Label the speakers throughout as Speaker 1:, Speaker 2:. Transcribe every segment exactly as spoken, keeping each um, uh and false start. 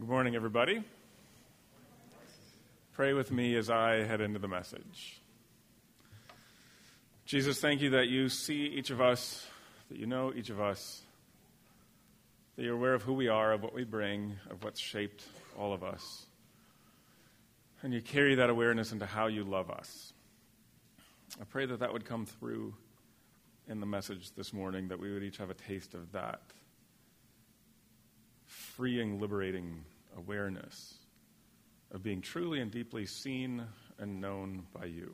Speaker 1: Good morning, everybody. Pray with me as I head into the message. Jesus, thank you that you see each of us, that you know each of us, that you're aware of who we are, of what we bring, of what's shaped all of us. And you carry that awareness into how you love us. I pray that that would come through in the message this morning, that we would each have a taste of that freeing, liberating awareness of being truly and deeply seen and known by you.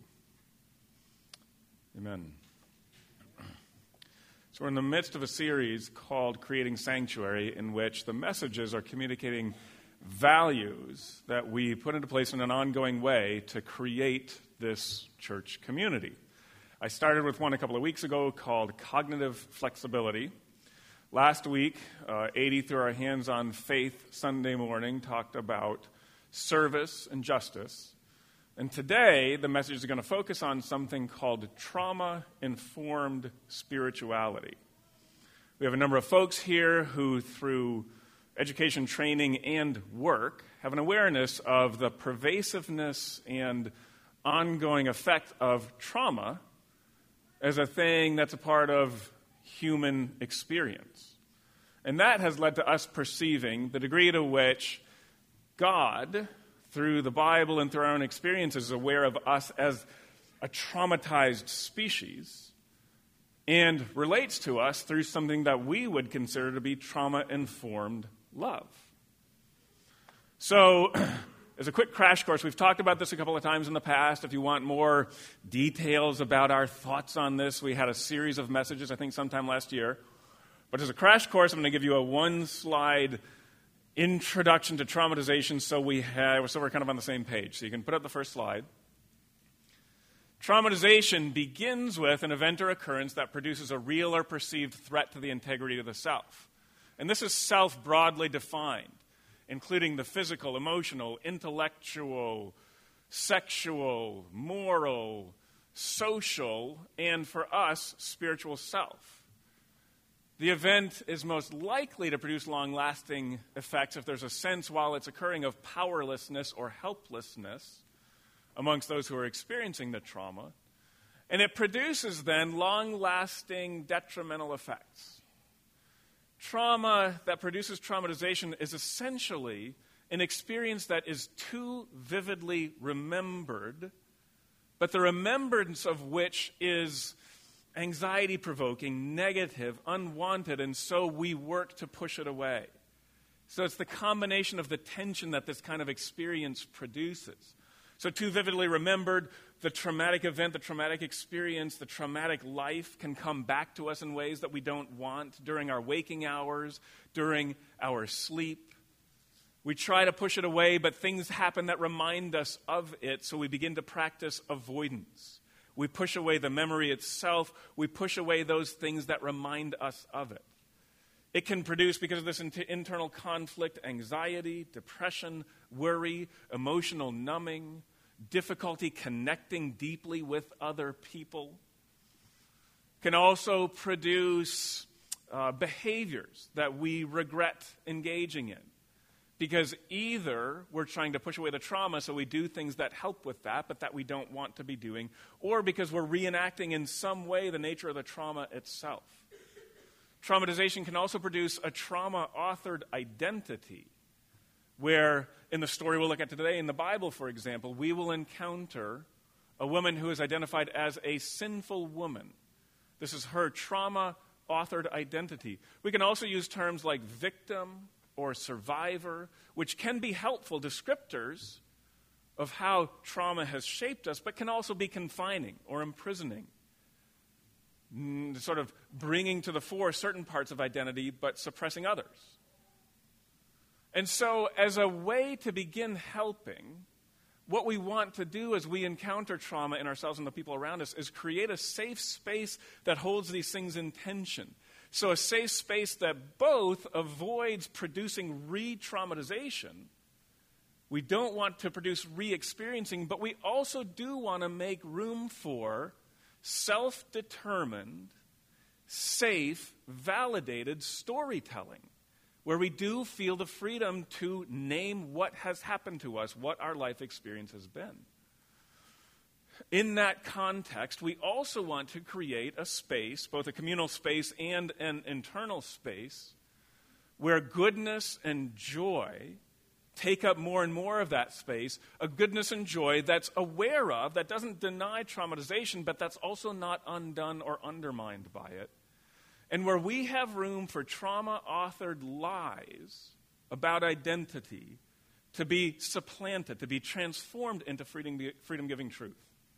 Speaker 1: Amen. So we're in the midst of a series called Creating Sanctuary, in which the messages are communicating values that we put into place in an ongoing way to create this church community. I started with one a couple of weeks ago called Cognitive Flexibility. Last week, uh, eighty through our Hands on Faith Sunday morning talked about service and justice. And today, the message is going to focus on something called trauma-informed spirituality. We have a number of folks here who, through education, training, and work, have an awareness of the pervasiveness and ongoing effect of trauma as a thing that's a part of human experience. And that has led to us perceiving the degree to which God, through the Bible and through our own experiences, is aware of us as a traumatized species and relates to us through something that we would consider to be trauma-informed love. So, as a quick crash course, we've talked about this a couple of times in the past. If you want more details about our thoughts on this, we had a series of messages, I think sometime last year. But as a crash course, I'm going to give you a one-slide introduction to traumatization so, we have, so we're kind of on the same page. So you can put up the first slide. Traumatization begins with an event or occurrence that produces a real or perceived threat to the integrity of the self. And this is self broadly defined, including the physical, emotional, intellectual, sexual, moral, social, and for us, spiritual self. The event is most likely to produce long-lasting effects if there's a sense while it's occurring of powerlessness or helplessness amongst those who are experiencing the trauma. And it produces then long-lasting detrimental effects. Trauma that produces traumatization is essentially an experience that is too vividly remembered, but the remembrance of which is anxiety-provoking, negative, unwanted, and so we work to push it away. So it's the combination of the tension that this kind of experience produces. So too vividly remembered, the traumatic event, the traumatic experience, the traumatic life can come back to us in ways that we don't want during our waking hours, during our sleep. We try to push it away, but things happen that remind us of it, so we begin to practice avoidance. We push away the memory itself. We push away those things that remind us of it. It can produce, because of this inter- internal conflict, anxiety, depression, worry, emotional numbing, difficulty connecting deeply with other people. Can also produce uh, behaviors that we regret engaging in. Because either we're trying to push away the trauma, so we do things that help with that, but that we don't want to be doing, or because we're reenacting in some way the nature of the trauma itself. Traumatization can also produce a trauma-authored identity, where in the story we'll look at today, in the Bible, for example, we will encounter a woman who is identified as a sinful woman. This is her trauma-authored identity. We can also use terms like victim or survivor, which can be helpful descriptors of how trauma has shaped us, but can also be confining or imprisoning, sort of bringing to the fore certain parts of identity, but suppressing others. And so, as a way to begin helping, what we want to do as we encounter trauma in ourselves and the people around us is create a safe space that holds these things in tension. So a safe space that both avoids producing re-traumatization. We don't want to produce re-experiencing, but we also do want to make room for self-determined, safe, validated storytelling, where we do feel the freedom to name what has happened to us, what our life experience has been. In that context, we also want to create a space, both a communal space and an internal space, where goodness and joy take up more and more of that space, a goodness and joy that's aware of, that doesn't deny traumatization, but that's also not undone or undermined by it. And where we have room for trauma-authored lies about identity to be supplanted, to be transformed into freedom, freedom-giving truth.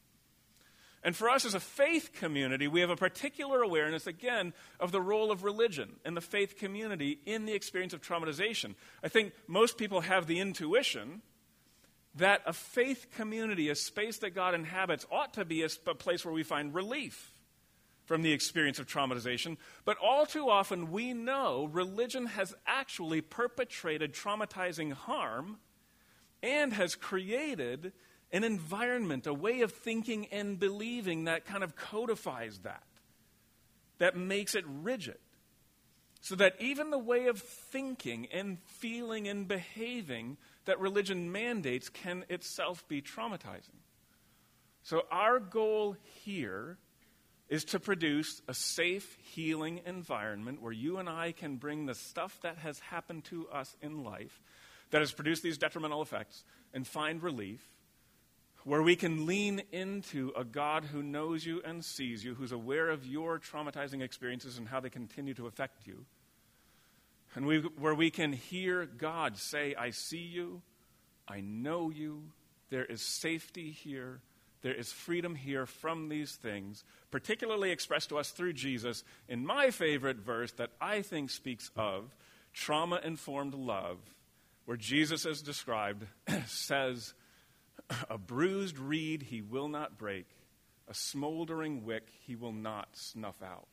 Speaker 1: And for us as a faith community, we have a particular awareness, again, of the role of religion and the faith community in the experience of traumatization. I think most people have the intuition that a faith community, a space that God inhabits, ought to be a, a place where we find relief from the experience of traumatization. But all too often, we know religion has actually perpetrated traumatizing harm and has created an environment, a way of thinking and believing that kind of codifies that, that makes it rigid. So that even the way of thinking and feeling and behaving that religion mandates can itself be traumatizing. So our goal here is to produce a safe, healing environment where you and I can bring the stuff that has happened to us in life, that has produced these detrimental effects, and find relief, where we can lean into a God who knows you and sees you, who's aware of your traumatizing experiences and how they continue to affect you, and we, where we can hear God say, I see you, I know you, there is safety here, there is freedom here from these things, particularly expressed to us through Jesus in my favorite verse that I think speaks of trauma-informed love, where Jesus is described, says, a bruised reed he will not break, a smoldering wick he will not snuff out.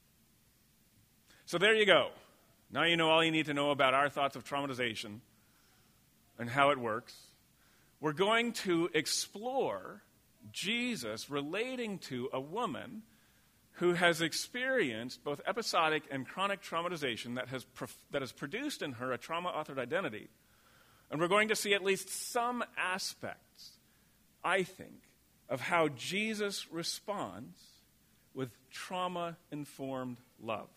Speaker 1: So there you go. Now you know all you need to know about our thoughts of traumatization and how it works. We're going to explore Jesus relating to a woman who has experienced both episodic and chronic traumatization that has, prof- that has produced in her a trauma-authored identity. And we're going to see at least some aspects, I think, of how Jesus responds with trauma-informed love.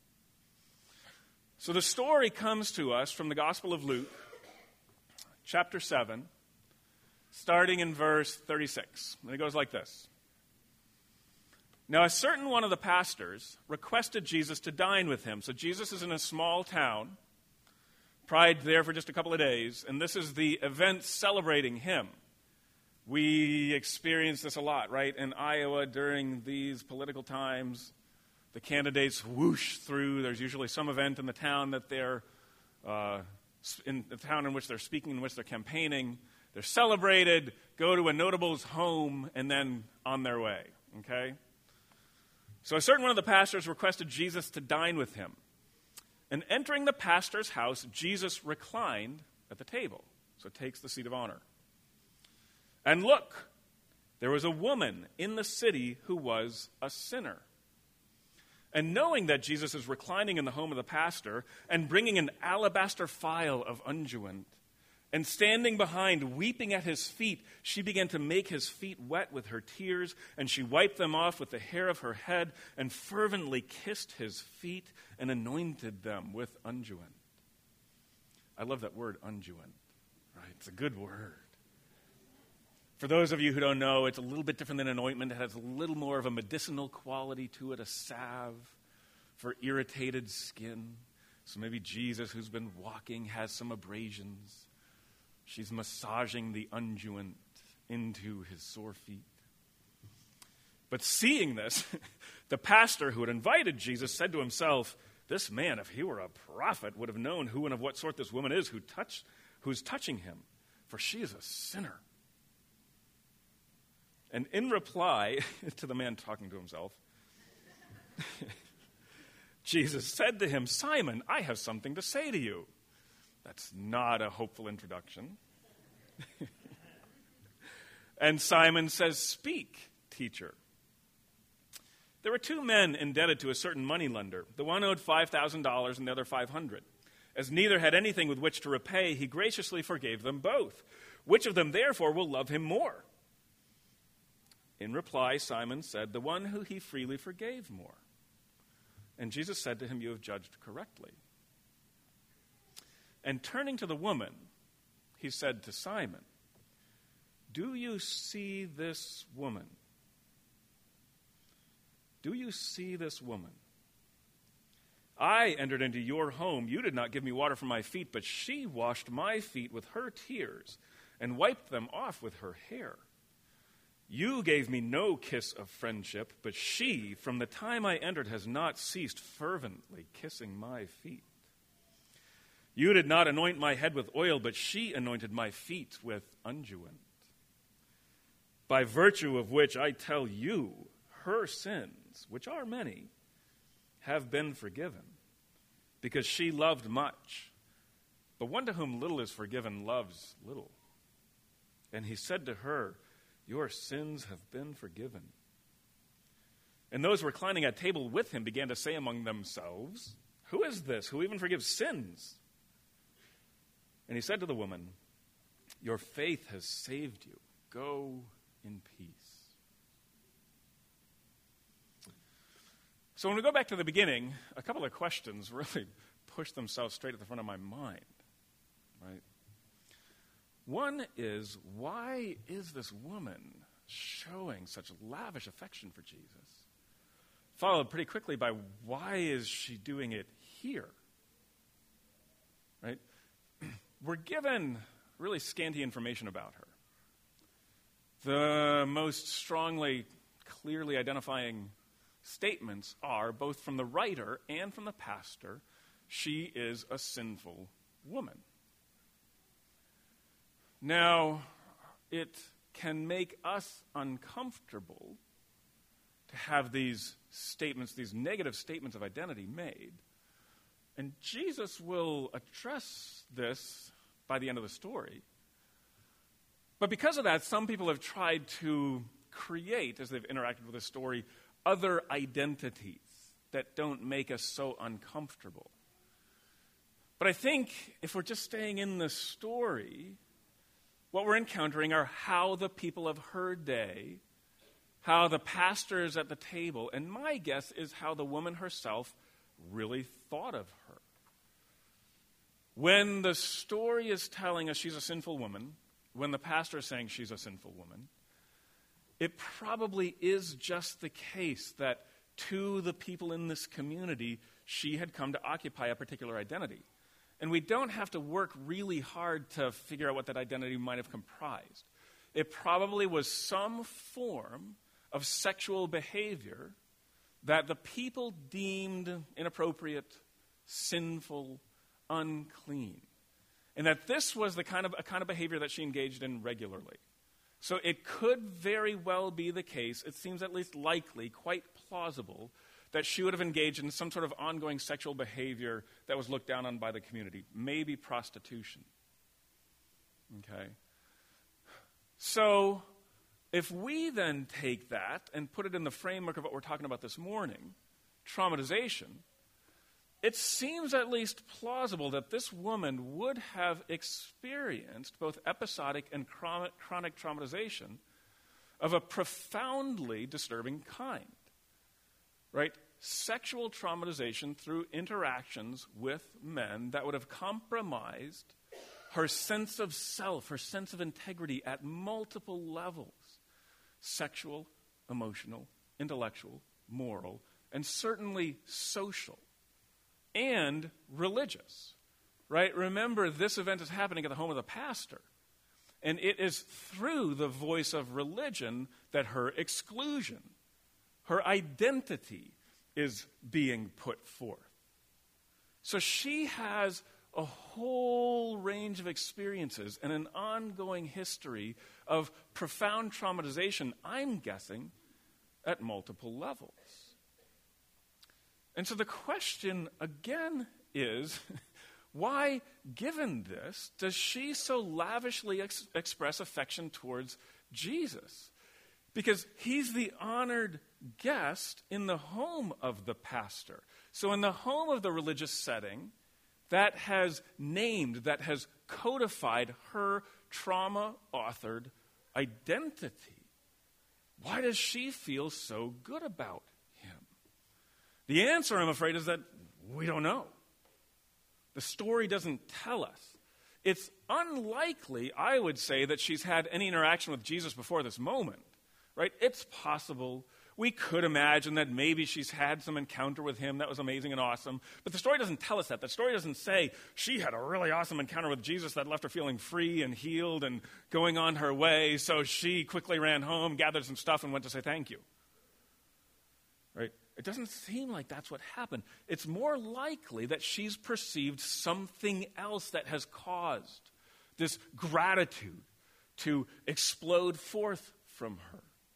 Speaker 1: So the story comes to us from the Gospel of Luke, chapter seven, starting in verse thirty-six. And it goes like this. Now, a certain one of the pastors requested Jesus to dine with him. So Jesus is in a small town, probably there for just a couple of days, and this is the event celebrating him. We experience this a lot, right? In Iowa during these political times, the candidates whoosh through. There's usually some event in the town that they're, uh, in the town in which they're speaking, in which they're campaigning. They're celebrated, go to a notable's home, and then on their way, okay? So a certain one of the pastors requested Jesus to dine with him. And entering the pastor's house, Jesus reclined at the table, so takes the seat of honor. And look, there was a woman in the city who was a sinner. And knowing that Jesus is reclining in the home of the pastor and bringing an alabaster phial of unguent, and standing behind, weeping at his feet, she began to make his feet wet with her tears, and she wiped them off with the hair of her head, and fervently kissed his feet and anointed them with unguent. I love that word, unguent, right? It's a good word. For those of you who don't know, it's a little bit different than an ointment. It has a little more of a medicinal quality to it, a salve for irritated skin. So maybe Jesus, who's been walking, has some abrasions. She's massaging the unguent into his sore feet. But seeing this, the pastor who had invited Jesus said to himself, this man, if he were a prophet, would have known who and of what sort this woman is who touched, who's touching him, for she is a sinner. And in reply to the man talking to himself, Jesus said to him, Simon, I have something to say to you. That's not a hopeful introduction. And Simon says, speak, teacher. There were two men indebted to a certain moneylender. The one owed five thousand dollars and the other five hundred dollars. As neither had anything with which to repay, he graciously forgave them both. Which of them, therefore, will love him more? In reply, Simon said, the one who he freely forgave more. And Jesus said to him, you have judged correctly. And turning to the woman, he said to Simon, do you see this woman? Do you see this woman? I entered into your home. You did not give me water for my feet, but she washed my feet with her tears and wiped them off with her hair. You gave me no kiss of friendship, but she, from the time I entered, has not ceased fervently kissing my feet. You did not anoint my head with oil, but she anointed my feet with unguent. By virtue of which I tell you, her sins, which are many, have been forgiven, because she loved much. But one to whom little is forgiven loves little. And he said to her, your sins have been forgiven. And those reclining at table with him began to say among themselves, who is this who even forgives sins? And he said to the woman, your faith has saved you. Go in peace. So when we go back to the beginning, a couple of questions really push themselves straight at the front of my mind, right? One is, why is this woman showing such lavish affection for Jesus? Followed pretty quickly by, why is she doing it here? Right? We're given really scanty information about her. The most strongly, clearly identifying statements are, both from the writer and from the pastor, she is a sinful woman. Now, it can make us uncomfortable to have these statements, these negative statements of identity made. And Jesus will address this by the end of the story. But because of that, some people have tried to create, as they've interacted with the story, other identities that don't make us so uncomfortable. But I think if we're just staying in the story, what we're encountering are how the people of her day, how the pastors at the table, and my guess is how the woman herself really thought of her. When the story is telling us she's a sinful woman, when the pastor is saying she's a sinful woman, it probably is just the case that to the people in this community, she had come to occupy a particular identity. And we don't have to work really hard to figure out what that identity might have comprised. It probably was some form of sexual behavior that the people deemed inappropriate, sinful, unclean. And that this was the kind of a kind of behavior that she engaged in regularly. So it could very well be the case, it seems at least likely, quite plausible, that she would have engaged in some sort of ongoing sexual behavior that was looked down on by the community, maybe prostitution. Okay? So, if we then take that and put it in the framework of what we're talking about this morning, traumatization, it seems at least plausible that this woman would have experienced both episodic and chronic traumatization of a profoundly disturbing kind. Right? Sexual traumatization through interactions with men that would have compromised her sense of self, her sense of integrity at multiple levels. Sexual, emotional, intellectual, moral, and certainly social. And religious. Right? Remember, this event is happening at the home of the pastor. And it is through the voice of religion that her exclusion, her identity is being put forth. So she has a whole range of experiences and an ongoing history of profound traumatization, I'm guessing, at multiple levels. And so the question again is, why, given this, does she so lavishly ex- express affection towards Jesus? Because he's the honored guest in the home of the pastor. So in the home of the religious setting, that has named, that has codified her trauma-authored identity? Why does she feel so good about him? The answer, I'm afraid, is that we don't know. The story doesn't tell us. It's unlikely, I would say, that she's had any interaction with Jesus before this moment, right? It's possible. We could imagine that maybe she's had some encounter with him that was amazing and awesome, but the story doesn't tell us that. The story doesn't say she had a really awesome encounter with Jesus that left her feeling free and healed and going on her way, so she quickly ran home, gathered some stuff, and went to say thank you. Right? It doesn't seem like that's what happened. It's more likely that she's perceived something else that has caused this gratitude to explode forth from her.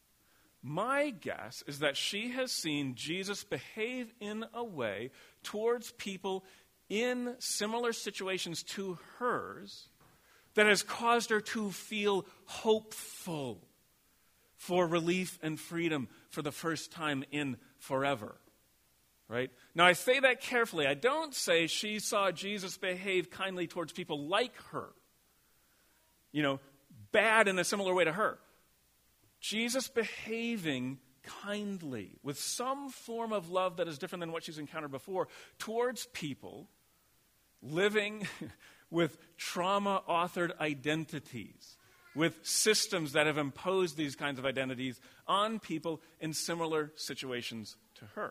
Speaker 1: My guess is that she has seen Jesus behave in a way towards people in similar situations to hers that has caused her to feel hopeful for relief and freedom for the first time in forever. Right? Now, I say that carefully. I don't say she saw Jesus behave kindly towards people like her. You know, bad in a similar way to her. Jesus behaving kindly with some form of love that is different than what she's encountered before towards people living with trauma-authored identities, with systems that have imposed these kinds of identities on people in similar situations to her.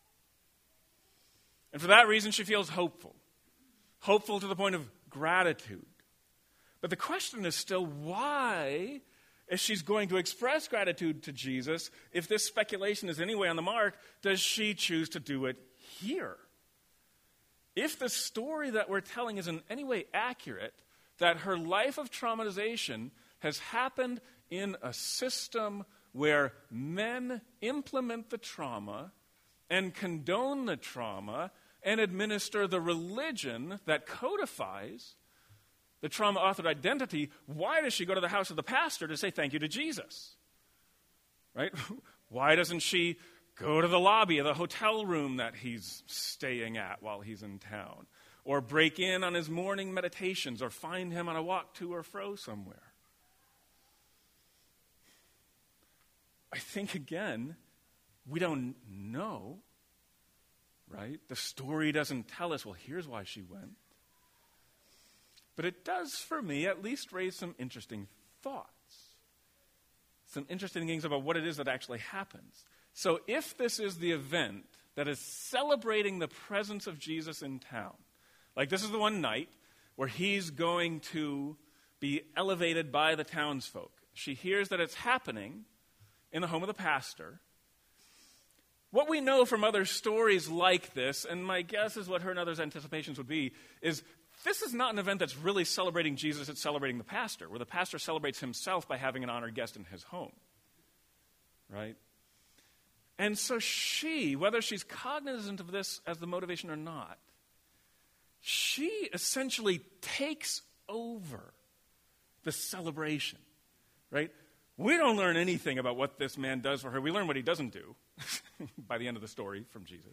Speaker 1: And for that reason, she feels hopeful. Hopeful to the point of gratitude. But the question is still, why, if she's going to express gratitude to Jesus, if this speculation is anyway on the mark, does she choose to do it here? If the story that we're telling is in any way accurate, that her life of traumatization has happened in a system where men implement the trauma and condone the trauma and administer the religion that codifies the trauma-authored identity, why does she go to the house of the pastor to say thank you to Jesus? Right? Why doesn't she go to the lobby of the hotel room that he's staying at while he's in town? Or break in on his morning meditations, or find him on a walk to or fro somewhere? I think, again, we don't know, right? The story doesn't tell us, well, here's why she went. But it does, for me, at least raise some interesting thoughts. Some interesting things about what it is that actually happens. So if this is the event that is celebrating the presence of Jesus in town, like this is the one night where he's going to be elevated by the townsfolk. She hears that it's happening in the home of the pastor. What we know from other stories like this, and my guess is what her and others' anticipations would be, is this is not an event that's really celebrating Jesus, it's celebrating the pastor, where the pastor celebrates himself by having an honored guest in his home. Right? And so she, whether she's cognizant of this as the motivation or not, she essentially takes over the celebration. Right? We don't learn anything about what this man does for her. We learn what he doesn't do by the end of the story from Jesus.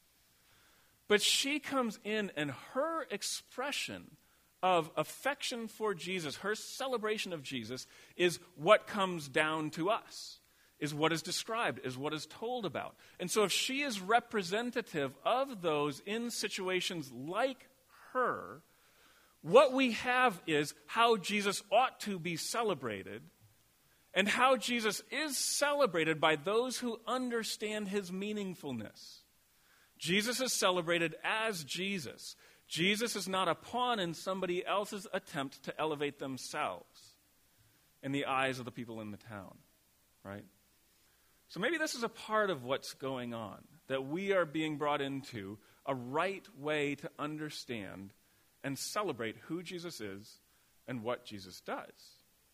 Speaker 1: But she comes in, and her expression of affection for Jesus, her celebration of Jesus, is what comes down to us, is what is described, is what is told about. And so if she is representative of those in situations like her, what we have is how Jesus ought to be celebrated, and how Jesus is celebrated by those who understand his meaningfulness. Jesus is celebrated as Jesus. Jesus is not a pawn in somebody else's attempt to elevate themselves in the eyes of the people in the town, right? So maybe this is a part of what's going on, that we are being brought into a right way to understand and celebrate who Jesus is and what Jesus does.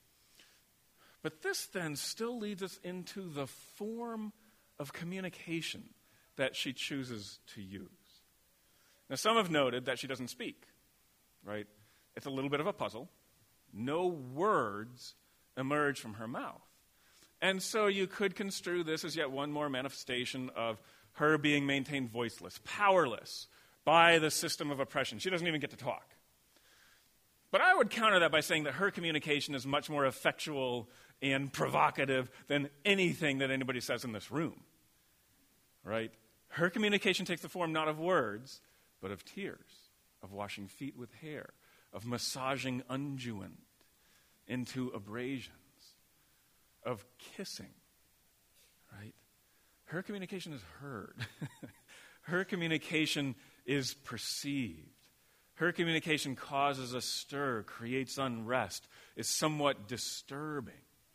Speaker 1: But this then still leads us into the form of communication that she chooses to use. Now, some have noted that she doesn't speak, right? It's a little bit of a puzzle. No words emerge from her mouth. And so you could construe this as yet one more manifestation of her being maintained voiceless, powerless, by the system of oppression. She doesn't even get to talk. But I would counter that by saying that her communication is much more effectual and provocative than anything that anybody says in this room. Right? Her communication takes the form not of words, but of tears, of washing feet with hair, of massaging unguent into abrasions, of kissing. Right? Her communication is heard. Her communication is perceived. Her communication causes a stir, creates unrest, is somewhat disturbing.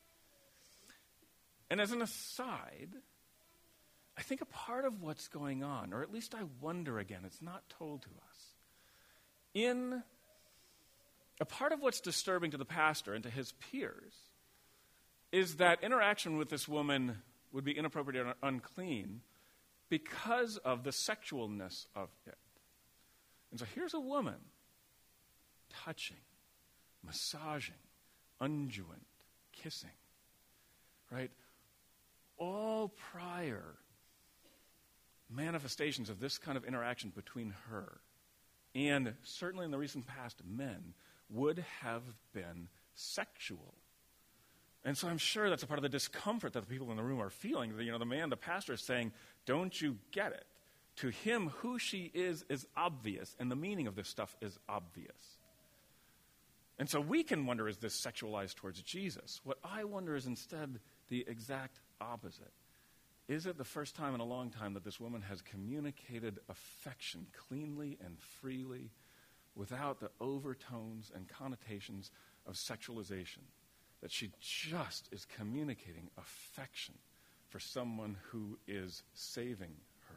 Speaker 1: And as an aside, I think a part of what's going on, or at least I wonder again, it's not told to us, in a part of what's disturbing to the pastor and to his peers is that interaction with this woman would be inappropriate and unclean because of the sexualness of it. And so here's a woman touching, massaging, unguent, kissing, right? All prior manifestations of this kind of interaction between her and certainly in the recent past men would have been sexual. And so I'm sure that's a part of the discomfort that the people in the room are feeling. You know, the man, the pastor is saying, don't you get it? To him, who she is is obvious, and the meaning of this stuff is obvious. And so we can wonder, is this sexualized towards Jesus? What I wonder is instead the exact opposite. Is it the first time in a long time that this woman has communicated affection cleanly and freely without the overtones and connotations of sexualization? That she just is communicating affection for someone who is saving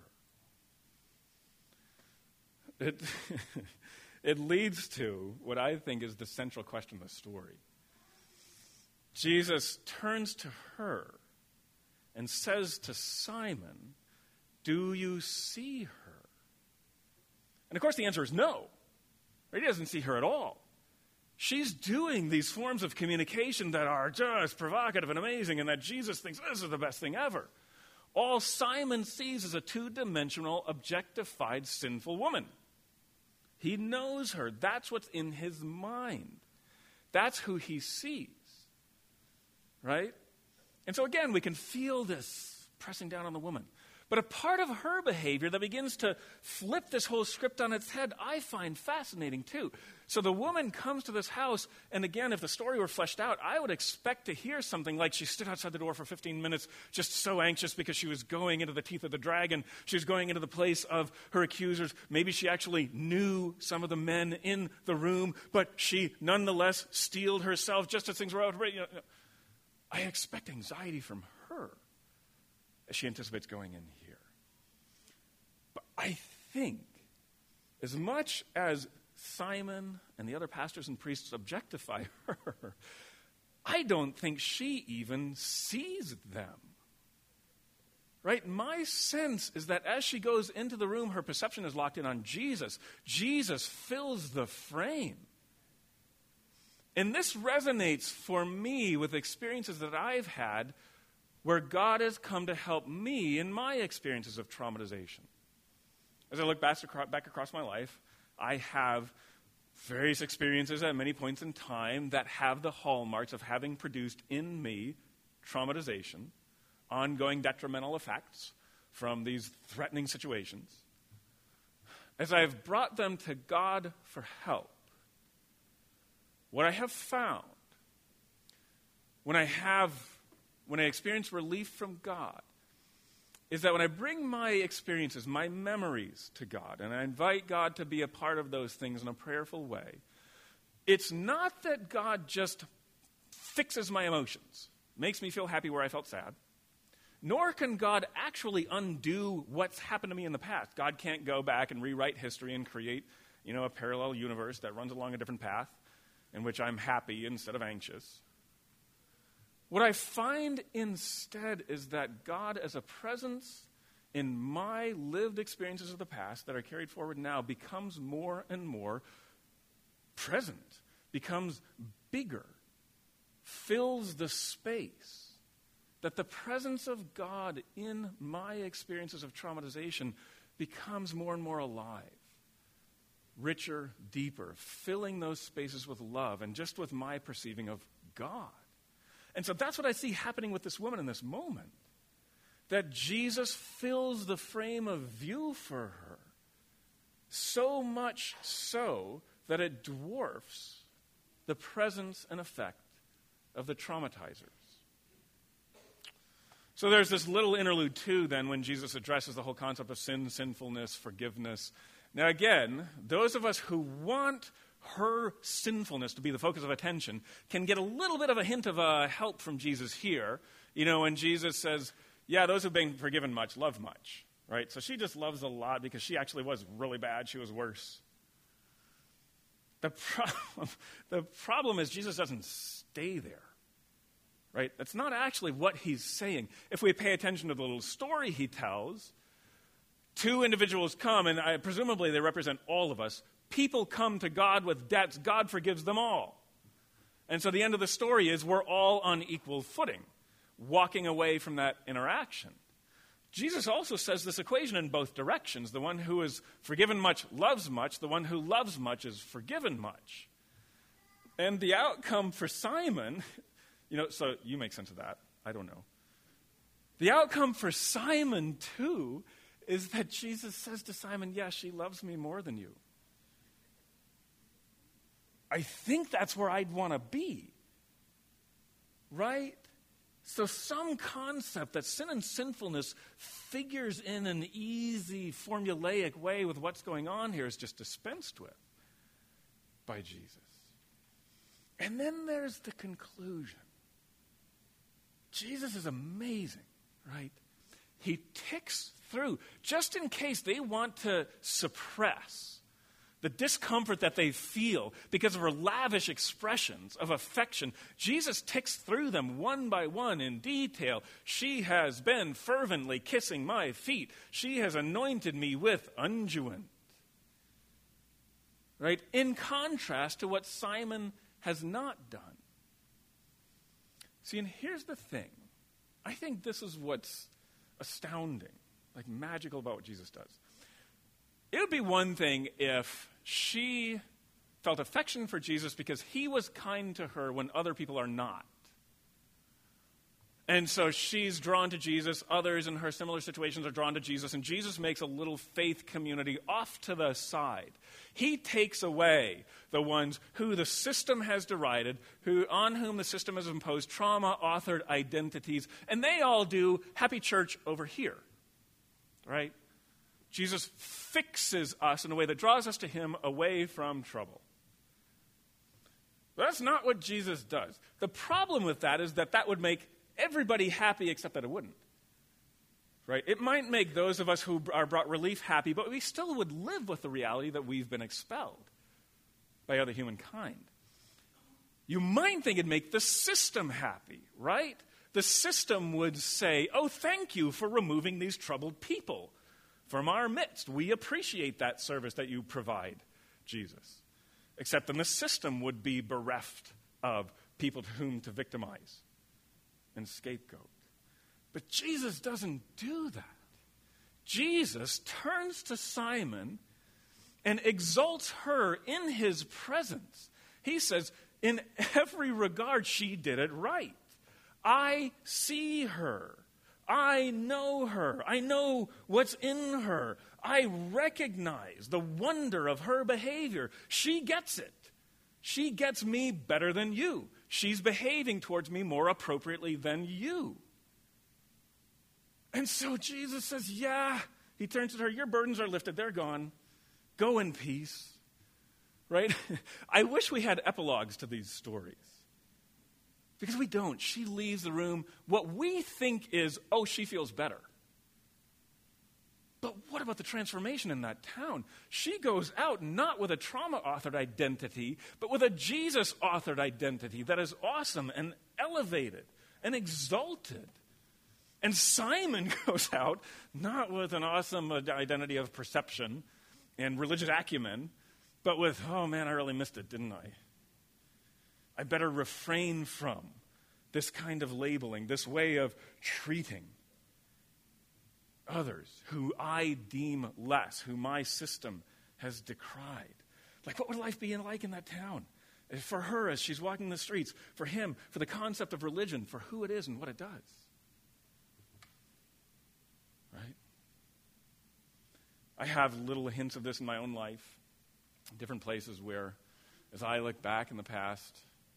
Speaker 1: her. It, it leads to what I think is the central question of the story. Jesus turns to her and says to Simon, do you see her? And of course the answer is no. He doesn't see her at all. She's doing these forms of communication that are just provocative and amazing, and that Jesus thinks this is the best thing ever. All Simon sees is a two-dimensional, objectified, sinful woman. He knows her. That's what's in his mind. That's who he sees. Right? And so again, we can feel this pressing down on the woman. But a part of her behavior that begins to flip this whole script on its head, I find fascinating too. So the woman comes to this house, and again, if the story were fleshed out, I would expect to hear something like she stood outside the door for fifteen minutes, just so anxious because she was going into the teeth of the dragon. She was going into the place of her accusers. Maybe she actually knew some of the men in the room, but she nonetheless steeled herself just as things were out. You know, I expect anxiety from her as she anticipates going in here. But I think, as much as Simon and the other pastors and priests objectify her, I don't think she even sees them. Right? My sense is that as she goes into the room, her perception is locked in on Jesus. Jesus fills the frame. And this resonates for me with experiences that I've had where God has come to help me in my experiences of traumatization. As I look back across my life, I have various experiences at many points in time that have the hallmarks of having produced in me traumatization, ongoing detrimental effects from these threatening situations. As I've brought them to God for help, what I have found when I have When I experience relief from God, is that when I bring my experiences, my memories to God, and I invite God to be a part of those things in a prayerful way, it's not that God just fixes my emotions, makes me feel happy where I felt sad, nor can God actually undo what's happened to me in the past. God can't go back and rewrite history and create, you know, a parallel universe that runs along a different path in which I'm happy instead of anxious. What I find instead is that God, as a presence in my lived experiences of the past that are carried forward now, becomes more and more present, becomes bigger, fills the space. That the presence of God in my experiences of traumatization becomes more and more alive. richer, deeper, filling those spaces with love and just with my perceiving of God. And so that's what I see happening with this woman in this moment. That Jesus fills the frame of view for her, so much so that it dwarfs the presence and effect of the traumatizers. So there's this little interlude too then when Jesus addresses the whole concept of sin, sinfulness, forgiveness. Now again, those of us who want her sinfulness to be the focus of attention can get a little bit of a hint of uh, help from Jesus here. You know, when Jesus says, yeah, those who've been forgiven much love much, right? So she just loves a lot because she actually was really bad. She was worse. The problem, the problem is Jesus doesn't stay there, right? That's not actually what he's saying. If we pay attention to the little story he tells, two individuals come, and I, presumably they represent all of us. People come to God with debts. God forgives them all. And so the end of the story is we're all on equal footing, walking away from that interaction. Jesus also says this equation in both directions. The one who is forgiven much loves much. The one who loves much is forgiven much. And the outcome for Simon, you know, so you make sense of that. I don't know. The outcome for Simon, too, is that Jesus says to Simon, yeah, she loves me more than you. I think that's where I'd want to be, right? So some concept that sin and sinfulness figures in an easy, formulaic way with what's going on here is just dispensed with by Jesus. And then there's the conclusion. Jesus is amazing, right? He ticks through, just in case they want to suppress the discomfort that they feel because of her lavish expressions of affection. Jesus ticks through them one by one in detail. She has been fervently kissing my feet. She has anointed me with unguent. Right? In contrast to what Simon has not done. See, and here's the thing. I think this is what's astounding, like magical about what Jesus does. It would be one thing if she felt affection for Jesus because he was kind to her when other people are not. And so she's drawn to Jesus. Others in her similar situations are drawn to Jesus. And Jesus makes a little faith community off to the side. He takes away the ones who the system has derided, who on whom the system has imposed trauma-authored identities. And they all do happy church over here. Right? Jesus fixes us in a way that draws us to him away from trouble. But that's not what Jesus does. The problem with that is that that would make everybody happy except that it wouldn't. Right? It might make those of us who are brought relief happy, but we still would live with the reality that we've been expelled by other humankind. You might think it'd make the system happy, right? The system would say, oh, thank you for removing these troubled people from our midst. We appreciate that service that you provide, Jesus. Except then the system would be bereft of people to whom to victimize and scapegoat. But Jesus doesn't do that. Jesus turns to Simon and exalts her in his presence. He says, in every regard, she did it right. I see her. I know her. I know what's in her. I recognize the wonder of her behavior. She gets it. She gets me better than you. She's behaving towards me more appropriately than you. And so Jesus says, yeah. He turns to her, your burdens are lifted. They're gone. Go in peace. Right? I wish we had epilogues to these stories. Because we don't. She leaves the room. What we think is, oh, she feels better. But what about the transformation in that town? She goes out not with a trauma-authored identity, but with a Jesus-authored identity that is awesome and elevated and exalted. And Simon goes out not with an awesome identity of perception and religious acumen, but with, oh man, I really missed it, didn't I? I better refrain from this kind of labeling, this way of treating others who I deem less, who my system has decried. Like, what would life be like in that town? For her, as she's walking the streets, for him, for the concept of religion, for who it is and what it does. Right? I have little hints of this in my own life, different places where, as I look back in the past,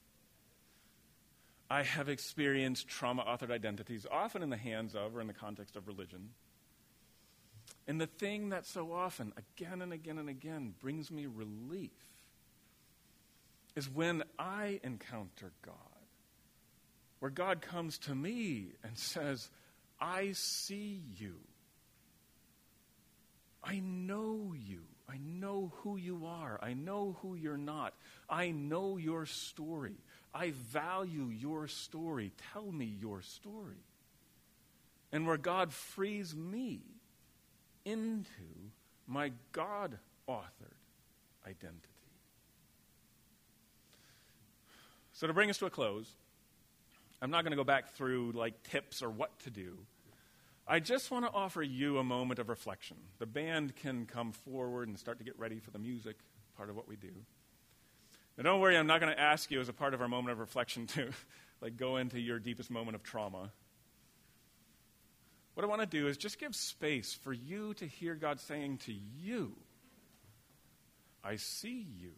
Speaker 1: I have experienced trauma-authored identities, often in the hands of or in the context of religion. And the thing that so often, again and again and again, brings me relief is when I encounter God, where God comes to me and says, I see you. I know you. I know who you are. I know who you're not. I know your story. I value your story. Tell me your story. And where God frees me into my God-authored identity. So to bring us to a close, I'm not going to go back through like tips or what to do. I just want to offer you a moment of reflection. The band can come forward and start to get ready for the music, part of what we do. Now don't worry, I'm not going to ask you as a part of our moment of reflection to like go into your deepest moment of trauma. What I want to do is just give space for you to hear God saying to you, I see you.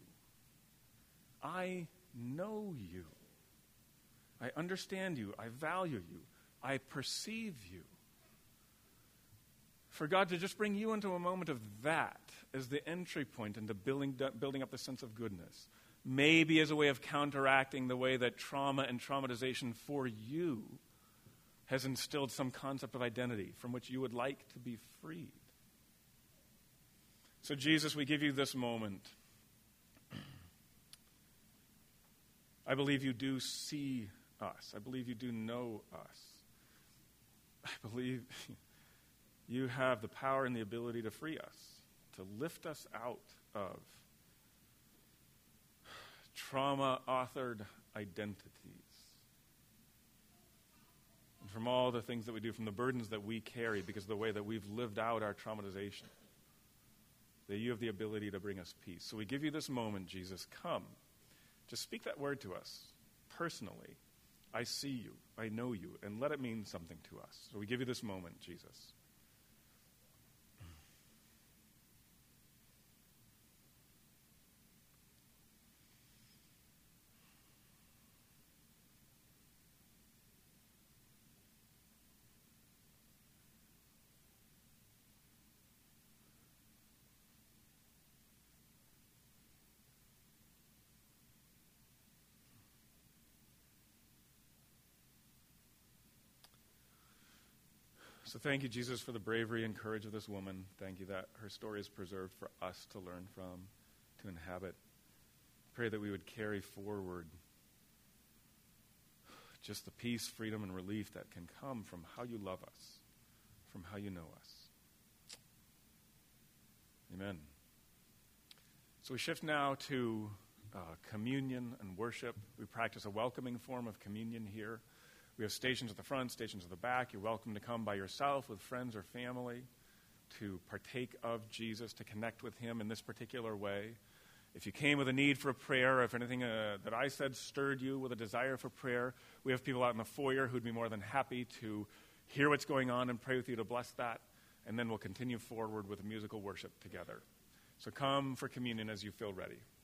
Speaker 1: I know you. I understand you. I value you. I perceive you. For God to just bring you into a moment of that as the entry point into building, building up the sense of goodness. Maybe as a way of counteracting the way that trauma and traumatization for you has instilled some concept of identity from which you would like to be freed. So Jesus, we give you this moment. I believe you do see us. I believe you do know us. I believe you have the power and the ability to free us, to lift us out of trauma-authored identities, and from all the things that we do, from the burdens that we carry because of the way that we've lived out our traumatization, that you have the ability to bring us peace. So we give you this moment, Jesus. Come. Just speak that word to us personally. I see you. I know you. And let it mean something to us. So we give you this moment, Jesus. So thank you, Jesus, for the bravery and courage of this woman. Thank you that her story is preserved for us to learn from, to inhabit. Pray that we would carry forward just the peace, freedom, and relief that can come from how you love us, from how you know us. Amen. So we shift now to uh, communion and worship. We practice a welcoming form of communion here. We have stations at the front, stations at the back. You're welcome to come by yourself with friends or family to partake of Jesus, to connect with him in this particular way. If you came with a need for a prayer, or if anything uh, that I said stirred you with a desire for prayer, we have people out in the foyer who'd be more than happy to hear what's going on and pray with you to bless that. And then we'll continue forward with musical worship together. So come for communion as you feel ready.